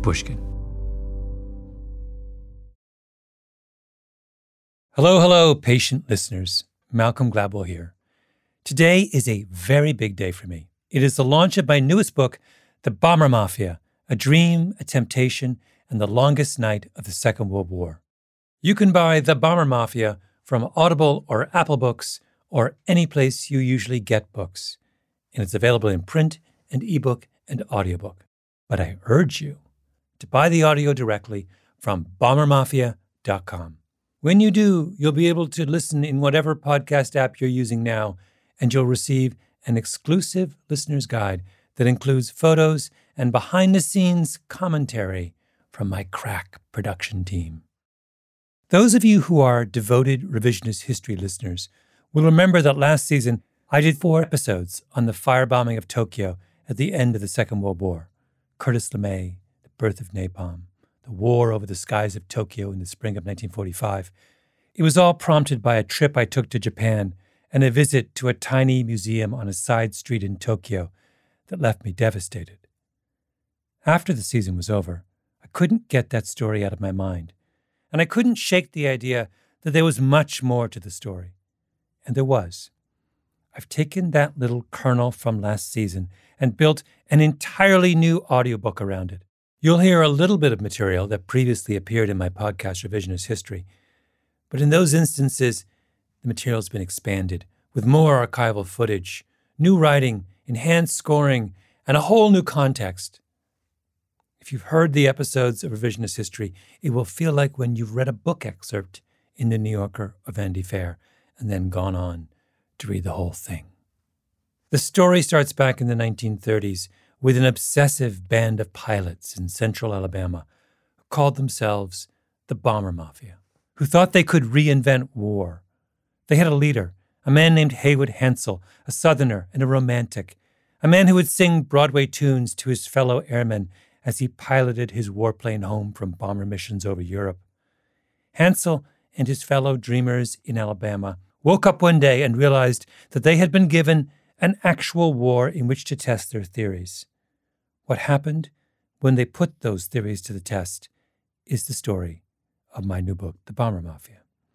Pushkin. Hello, patient listeners. Malcolm Gladwell here. Today is a very big day for me. It is the launch of my newest book, The Bomber Mafia, A Dream, a Temptation, and the Longest Night of the Second World War. You can buy The Bomber Mafia from Audible or Apple Books or any place you usually get books. And it's available in print and ebook and audiobook. But I urge you to buy the audio directly from bombermafia.com. When you do, you'll be able to listen in whatever podcast app you're using now, and you'll receive an exclusive listener's guide that includes photos and behind-the-scenes commentary from my crack production team. Those of you who are devoted revisionist history listeners will remember that last season I did 4 episodes on the firebombing of Tokyo at the end of the Second World War, Curtis LeMay, the birth of napalm, the war over the skies of Tokyo in the spring of 1945. It was all prompted by a trip I took to Japan and a visit to a tiny museum on a side street in Tokyo that left me devastated. After the season was over, I couldn't get that story out of my mind, and I couldn't shake the idea that there was much more to the story. And there was. I've taken that little kernel from last season and built an entirely new audiobook around it. You'll hear a little bit of material that previously appeared in my podcast, Revisionist History. But in those instances, the material's been expanded with more archival footage, new writing, enhanced scoring, and a whole new context. If you've heard the episodes of Revisionist History, it will feel like when you've read a book excerpt in The New Yorker or Vanity Fair and then gone on to read the whole thing. The story starts back in the 1930s with an obsessive band of pilots in central Alabama who called themselves the Bomber Mafia, who thought they could reinvent war. They had a leader, a man named Haywood Hansel, a Southerner and a romantic, a man who would sing Broadway tunes to his fellow airmen as he piloted his warplane home from bomber missions over Europe. Hansel and his fellow dreamers in Alabama woke up one day and realized that they had been given an actual war in which to test their theories. What happened when they put those theories to the test is the story of my new book, The Bomber Mafia.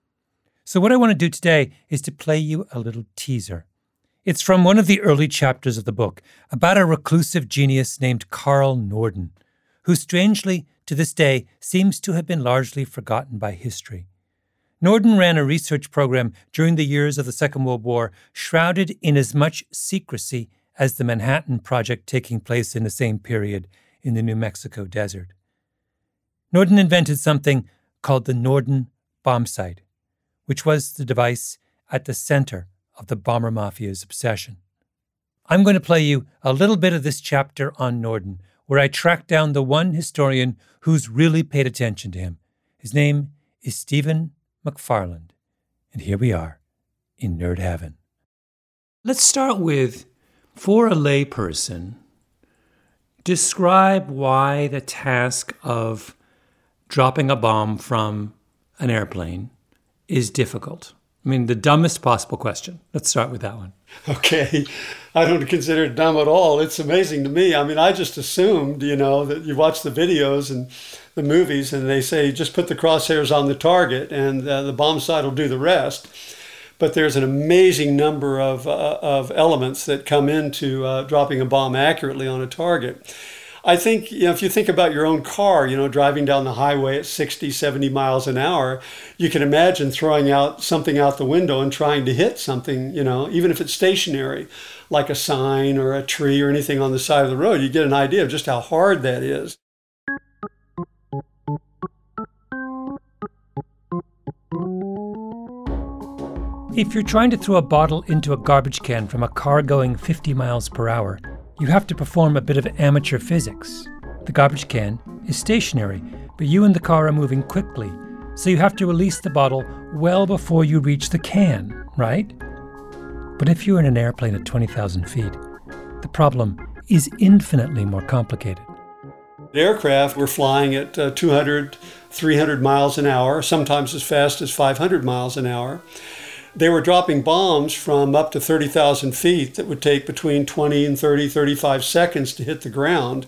So what I want to do today is to play you a little teaser. It's from one of the early chapters of the book about a reclusive genius named Carl Norden, who strangely, to this day, seems to have been largely forgotten by history. Norden ran a research program during the years of the Second World War, shrouded in as much secrecy as the Manhattan Project taking place in the same period in the New Mexico desert. Norden invented something called the Norden bombsight, which was the device at the center of the Bomber Mafia's obsession. I'm going to play you a little bit of this chapter on Norden, where I tracked down the one historian who's really paid attention to him. His name is Stephen McFarland, and here we are in Nerd Heaven. Let's start with, for a layperson, describe why the task of dropping a bomb from an airplane is difficult. I mean, the dumbest possible question. Let's start with that one. Okay. I don't consider it dumb at all. It's amazing to me. I mean, I just assumed, that you watch the videos and the movies and they say, just put the crosshairs on the target and the bomb sight will do the rest. But there's an amazing number of elements that come into dropping a bomb accurately on a target. I think, if you think about your own car, driving down the highway at 60, 70 miles an hour, you can imagine throwing out something out the window and trying to hit something, even if it's stationary, like a sign or a tree or anything on the side of the road. You get an idea of just how hard that is. If you're trying to throw a bottle into a garbage can from a car going 50 miles per hour, you have to perform a bit of amateur physics. The garbage can is stationary, but you and the car are moving quickly, so you have to release the bottle well before you reach the can, right? But if you're in an airplane at 20,000 feet, the problem is infinitely more complicated. Aircraft were flying at 200, 300 miles an hour, sometimes as fast as 500 miles an hour. They were dropping bombs from up to 30,000 feet that would take between 20 and 30, 35 seconds to hit the ground.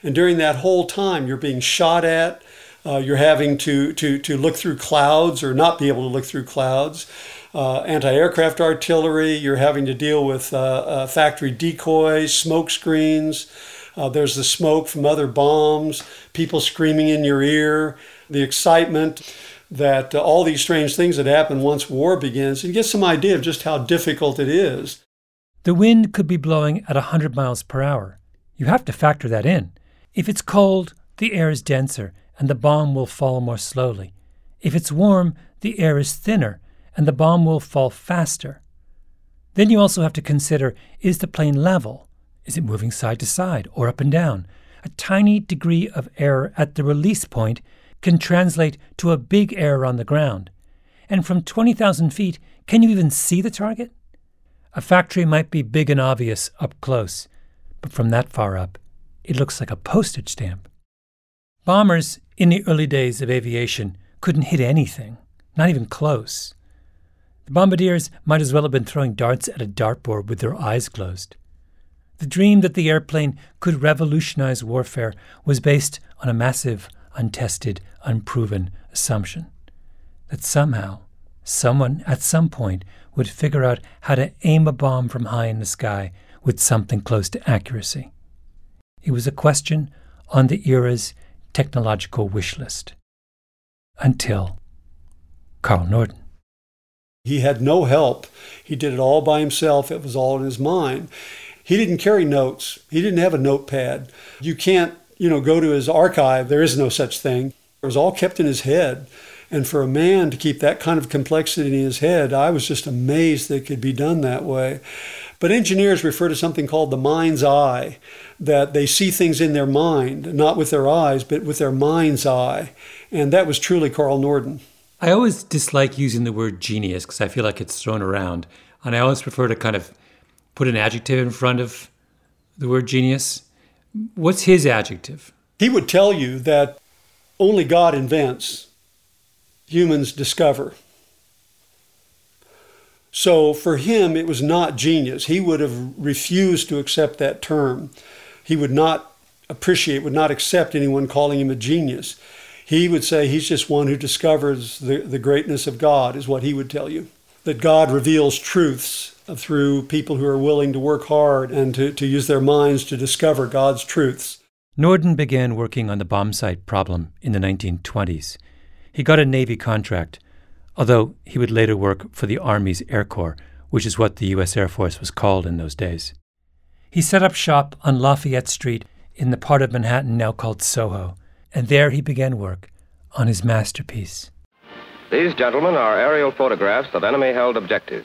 And during that whole time, you're being shot at. You're having to look through clouds or not be able to look through clouds. Anti-aircraft artillery. You're having to deal with factory decoys, smoke screens. There's the smoke from other bombs, people screaming in your ear, the excitement that all these strange things that happen once war begins. You get some idea of just how difficult it is. The wind could be blowing at 100 miles per hour. You have to factor that in. If it's cold, the air is denser and the bomb will fall more slowly. If it's warm, the air is thinner and the bomb will fall faster. Then you also have to consider, is the plane level? Is it moving side to side or up and down? A tiny degree of error at the release point can translate to a big error on the ground. And from 20,000 feet, can you even see the target? A factory might be big and obvious up close, but from that far up, it looks like a postage stamp. Bombers in the early days of aviation couldn't hit anything, not even close. The bombardiers might as well have been throwing darts at a dartboard with their eyes closed. The dream that the airplane could revolutionize warfare was based on a massive, untested, unproven assumption that somehow, someone at some point would figure out how to aim a bomb from high in the sky with something close to accuracy. It was a question on the era's technological wish list. Until Carl Norden. He had no help. He did it all by himself. It was all in his mind. He didn't carry notes. He didn't have a notepad. You can't, go to his archive. There is no such thing. It was all kept in his head. And for a man to keep that kind of complexity in his head, I was just amazed that it could be done that way. But engineers refer to something called the mind's eye, that they see things in their mind, not with their eyes, but with their mind's eye. And that was truly Carl Norden. I always dislike using the word genius because I feel like it's thrown around. And I always prefer to kind of put an adjective in front of the word genius. What's his adjective? He would tell you that only God invents, humans discover. So for him, it was not genius. He would have refused to accept that term. He would not accept anyone calling him a genius. He would say he's just one who discovers the greatness of God, is what he would tell you. That God reveals truths through people who are willing to work hard and to use their minds to discover God's truths. Norden began working on the bomb sight problem in the 1920s. He got a Navy contract, although he would later work for the Army's Air Corps, which is what the U.S. Air Force was called in those days. He set up shop on Lafayette Street in the part of Manhattan now called Soho, and there he began work on his masterpiece. These, gentlemen, are aerial photographs of enemy-held objectives.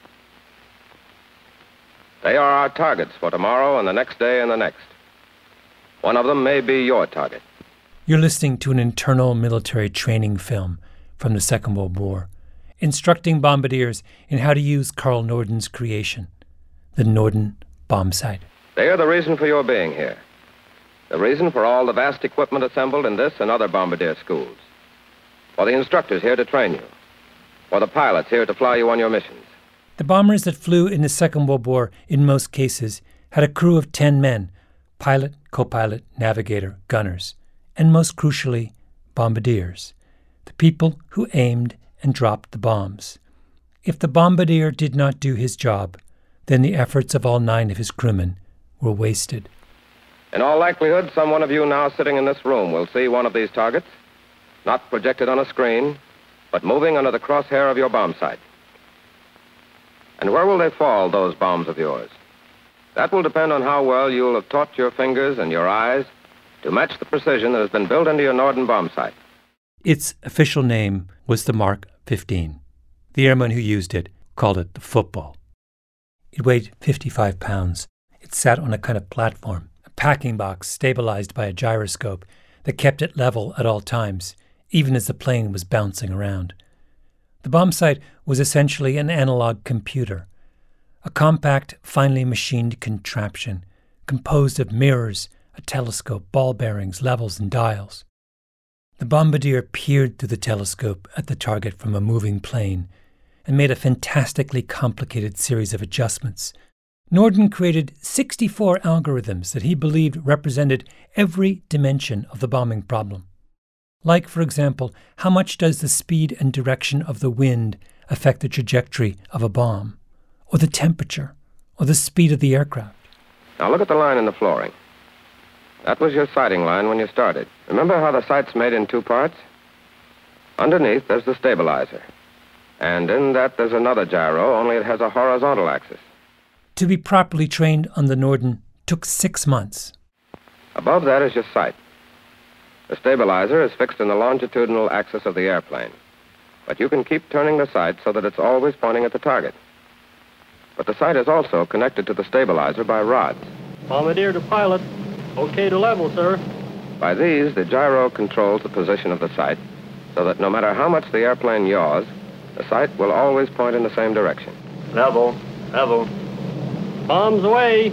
They are our targets for tomorrow and the next day and the next. One of them may be your target. You're listening to an internal military training film from the Second World War, instructing bombardiers in how to use Carl Norden's creation, the Norden bomb sight. They are the reason for your being here. The reason for all the vast equipment assembled in this and other bombardier schools. For the instructors here to train you. For the pilots here to fly you on your missions. The bombers that flew in the Second World War, in most cases, had a crew of 10 men, pilot, co-pilot, navigator, gunners, and most crucially, bombardiers, the people who aimed and dropped the bombs. If the bombardier did not do his job, then the efforts of all 9 of his crewmen were wasted. In all likelihood, some one of you now sitting in this room will see one of these targets, not projected on a screen, but moving under the crosshair of your bomb sight. And where will they fall, those bombs of yours? That will depend on how well you'll have taught your fingers and your eyes to match the precision that has been built into your Norden bomb sight. Its official name was the Mark 15. The airmen who used it called it the football. It weighed 55 pounds. It sat on a kind of platform, a packing box stabilized by a gyroscope that kept it level at all times, even as the plane was bouncing around. The bomb sight was essentially an analog computer, a compact, finely machined contraption composed of mirrors, a telescope, ball bearings, levels, and dials. The bombardier peered through the telescope at the target from a moving plane and made a fantastically complicated series of adjustments, Norden created 64 algorithms that he believed represented every dimension of the bombing problem. Like, for example, how much does the speed and direction of the wind affect the trajectory of a bomb, or the temperature, or the speed of the aircraft? Now look at the line in the flooring. That was your sighting line when you started. Remember how the sight's made in two parts? Underneath, there's the stabilizer. And in that, there's another gyro, only it has a horizontal axis. To be properly trained on the Norden took 6 months. Above that is your sight. The stabilizer is fixed in the longitudinal axis of the airplane. But you can keep turning the sight so that it's always pointing at the target. But the sight is also connected to the stabilizer by rods. Bombardier to pilot. Okay to level, sir. By these, the gyro controls the position of the sight, so that no matter how much the airplane yaws, the sight will always point in the same direction. Level. Bombs away.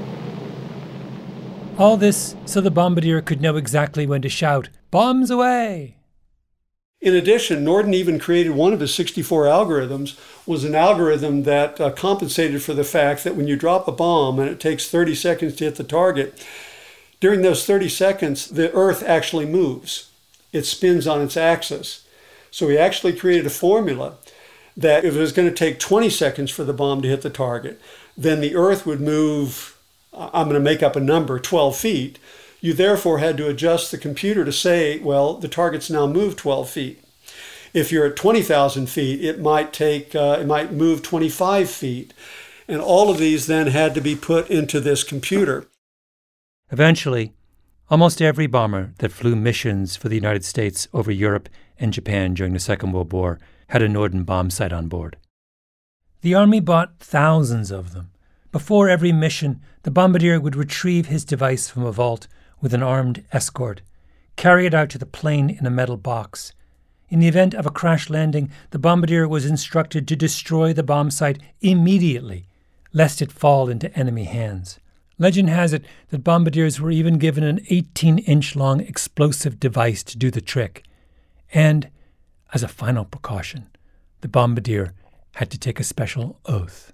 All this so the bombardier could know exactly when to shout, "Bombs away!" In addition, Norden even created one of his 64 algorithms, was an algorithm that compensated for the fact that when you drop a bomb and it takes 30 seconds to hit the target, during those 30 seconds, the Earth actually moves. It spins on its axis. So he actually created a formula that if it was going to take 20 seconds for the bomb to hit the target, then the Earth would move, I'm going to make up a number, 12 feet. You therefore had to adjust the computer to say, well, the target's now moved 12 feet. If you're at 20,000 feet, it might move 25 feet. And all of these then had to be put into this computer. Eventually, almost every bomber that flew missions for the United States over Europe and Japan during the Second World War had a Norden bomb sight on board. The Army bought thousands of them. Before every mission, the bombardier would retrieve his device from a vault with an armed escort, carry it out to the plane in a metal box. In the event of a crash landing, the bombardier was instructed to destroy the bomb site immediately, lest it fall into enemy hands. Legend has it that bombardiers were even given an 18-inch-long explosive device to do the trick. And, as a final precaution, the bombardier had to take a special oath.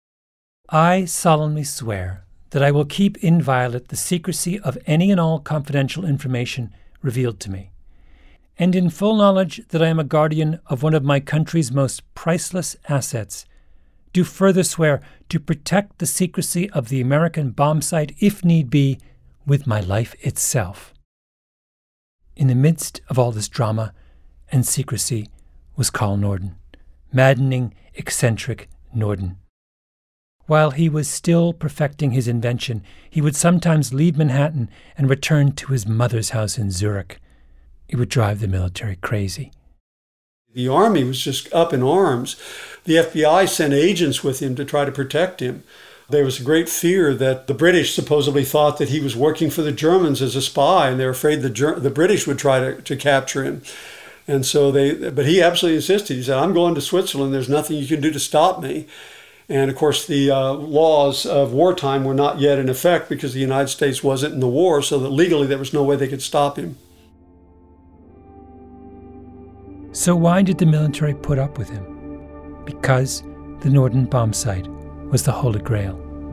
I solemnly swear that I will keep inviolate the secrecy of any and all confidential information revealed to me, and in full knowledge that I am a guardian of one of my country's most priceless assets, do further swear to protect the secrecy of the American bomb site, if need be, with my life itself. In the midst of all this drama and secrecy was Carl Norden, maddening, eccentric Norden. While he was still perfecting his invention, he would sometimes leave Manhattan and return to his mother's house in Zurich. It would drive the military crazy. The Army was just up in arms. The FBI sent agents with him to try to protect him. There was a great fear that the British supposedly thought that he was working for the Germans as a spy, and they were afraid the British would try to capture him. And so but he absolutely insisted. He said, "I'm going to Switzerland. There's nothing you can do to stop me." And of course, the laws of wartime were not yet in effect because the United States wasn't in the war, so that legally there was no way they could stop him. So why did the military put up with him? Because the Norden bomb site was the Holy Grail.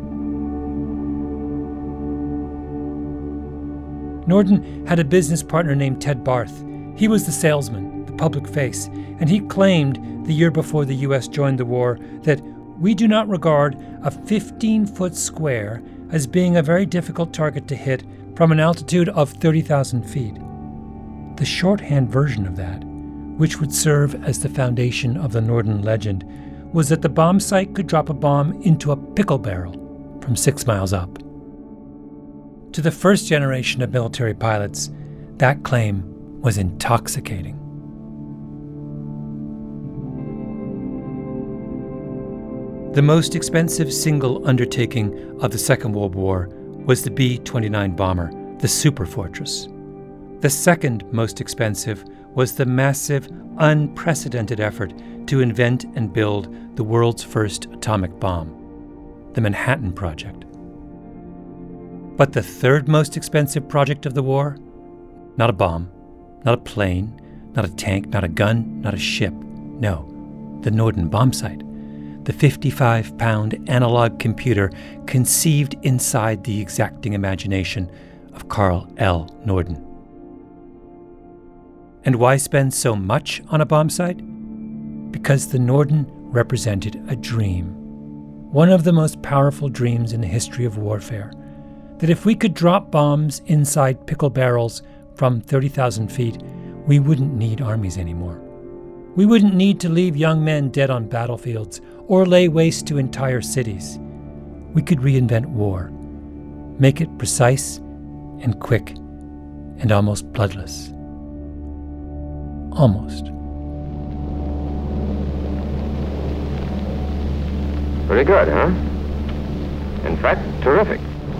Norden had a business partner named Ted Barth. He was the salesman, the public face, and he claimed the year before the U.S. joined the war that we do not regard a 15-foot square as being a very difficult target to hit from an altitude of 30,000 feet. The shorthand version of that, which would serve as the foundation of the Norden legend, was that the bomb site could drop a bomb into a pickle barrel from 6 miles up. To the first generation of military pilots, that claim was intoxicating. The most expensive single undertaking of the Second World War was the B-29 bomber, the Super Fortress. The second most expensive was the massive, unprecedented effort to invent and build the world's first atomic bomb, the Manhattan Project. But the third most expensive project of the war? Not a bomb, not a plane, not a tank, not a gun, not a ship. No, the Norden bomb site. the 55-pound analog computer conceived inside the exacting imagination of Carl L. Norden. And why spend so much on a bomb sight? Because the Norden represented a dream, one of the most powerful dreams in the history of warfare, that if we could drop bombs inside pickle barrels from 30,000 feet, we wouldn't need armies anymore. We wouldn't need to leave young men dead on battlefields or lay waste to entire cities. We could reinvent war, make it precise and quick and almost bloodless. Almost. Pretty good, huh? In fact, terrific.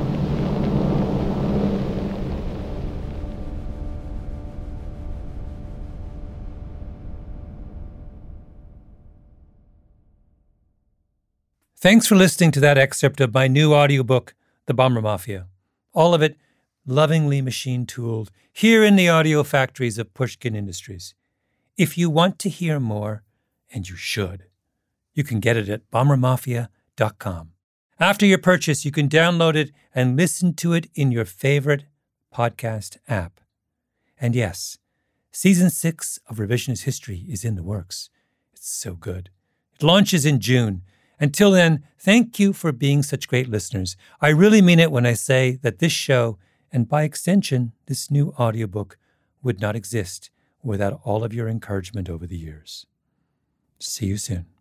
Thanks for listening to that excerpt of my new audiobook, The Bomber Mafia. All of it lovingly machine-tooled here in the audio factories of Pushkin Industries. If you want to hear more, and you should, you can get it at bombermafia.com. After your purchase, you can download it and listen to it in your favorite podcast app. And yes, Season 6 of Revisionist History is in the works. It's so good. It launches in June. Until then, thank you for being such great listeners. I really mean it when I say that this show, and by extension, this new audiobook, would not exist without all of your encouragement over the years. See you soon.